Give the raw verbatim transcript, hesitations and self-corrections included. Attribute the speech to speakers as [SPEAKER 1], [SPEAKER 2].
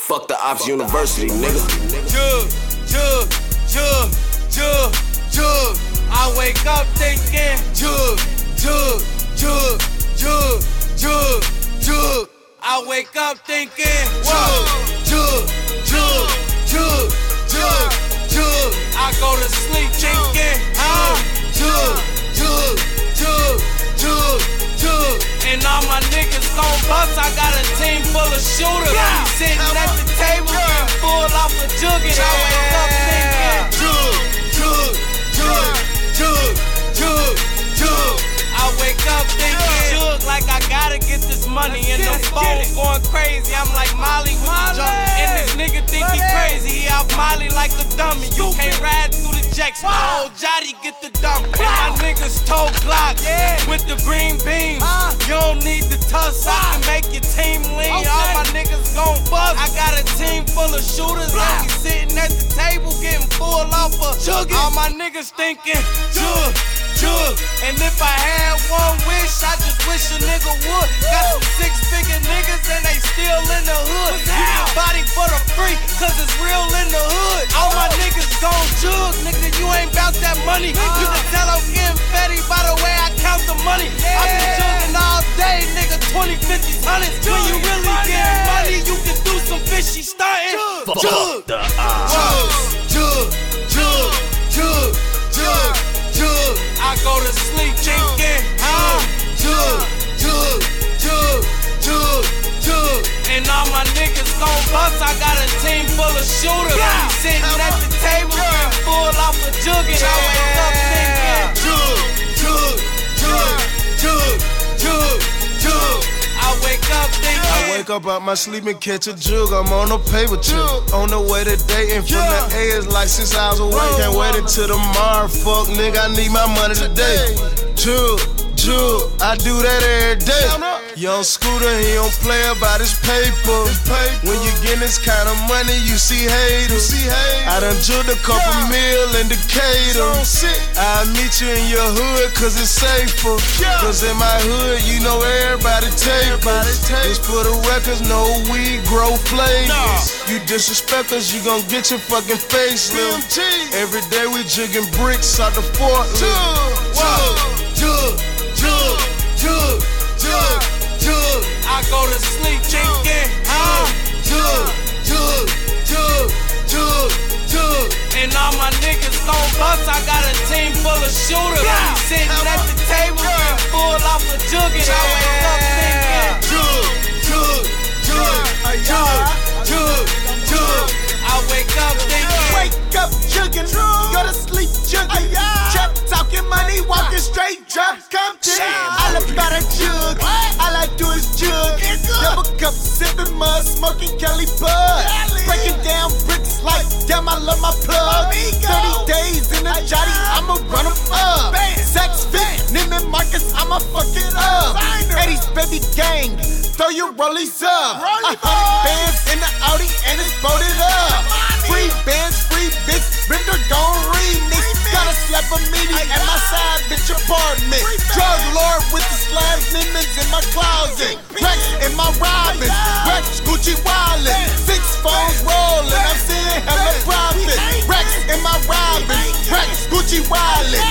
[SPEAKER 1] Fuck the Ops University, nigga.
[SPEAKER 2] Jug, jug, jug, jug, jug. I wake up thinking, jug, jug, jug, jug, jug, jug. I wake up thinking, jug, jug, jug, jug, jug, jug. I go to sleep thinking, huh? Jug, jug, jug, jug, jug. And all my niggas gon' bust. I got a team full of shooters. Yeah. Sitting at the table, getting full off a jug. And I wake up thinking, jug, jug, jug, jug, jug, jug. I wake up thinking, jug, like I gotta get this money. And the phone going crazy. I'm like Molly with the jump. And this nigga think he crazy. He out Molly like a dummy. You can't ride through the jacks. My old Jotty get the dump. And my niggas told Glocks with the green beams. You don't need the tuss. I can make your team lean. All my niggas gon' bust. I got a team full of shooters. And we sitting at the table getting full off of jug. All my niggas thinking, jug, jug. And if I had one wish, I just wish a nigga would. Got some six-figure niggas and they still in the hood. You get body for the free, cause it's real in the hood. All my niggas gon' jug, nigga, you ain't bout that money. You can tell I'm getting fatty by the way I count the money. I be jugging all day, nigga, twenty, fifty, hundreds. When you really getting money, you can do some fishy stunting. Jug,
[SPEAKER 3] the
[SPEAKER 2] jug, jug, jug, jug, jug, jug. I go to sleep thinking, huh? Jug, jug, jug, jug, jug. And all my niggas gon' bust. I got a team full of shooters. Yeah. We sitting at the table, getting full off a jug. And I wake up thinking, jug, jug, jug, jug, jug, jug. I wake up thinking,
[SPEAKER 4] I wake up out my sleep and catch a jug. I'm on a paper chip. On the way to dating from the A is like six hours away. Can't wait until tomorrow. Fuck, nigga, I need my money today. Jug, jug, I do that every day. Young Scooter, he don't play about his paper. When you get this kind of money, you see haters. I done jugged a couple mil in Decatur. I'll meet you in your hood, cause it's safer. Cause in my hood, you know everybody take us. Just for the records, no weed, grow flavors. You disrespect us, you gon' get your fucking face lift. Every day we jigging bricks out the fort.
[SPEAKER 2] Jug, jug, jug, jug, jug, jug. I go to sleep thinking, huh? Jug, jug, jug, jug, jug. And all my niggas gon' bust. I got a team full of shooters. We sitting at the table, getting full off a jug. And I wake up thinking, jug, jug, jug, jug, jug, jug. I wake up thinking,
[SPEAKER 5] wake up jugging, go to sleep jugging. Trap talking money, walking straight, drop Compton. All about a jug, all I do is jug. Double cup sipping mud, smoking Kelly Bud. Breaking down bricks like damn, I love my plug. thirty days in a Jotty, I'ma run them up. Sex fit, Neiman Marcus, I'ma fuck it up. eighties baby gang, throw your rollies up. A hundred bands in the Audi and it's folded up. Free bands, free bits, Rinder gon' remix. Gotta slap a meaty at my side, bitch apartment. Drug lord with the slabs, Neiman's in my closet. Rex in my Robin, Rex Gucci wallet. Six phones rolling, I'm seeing hella profit. Rex in my Robin, Rex Gucci wallet.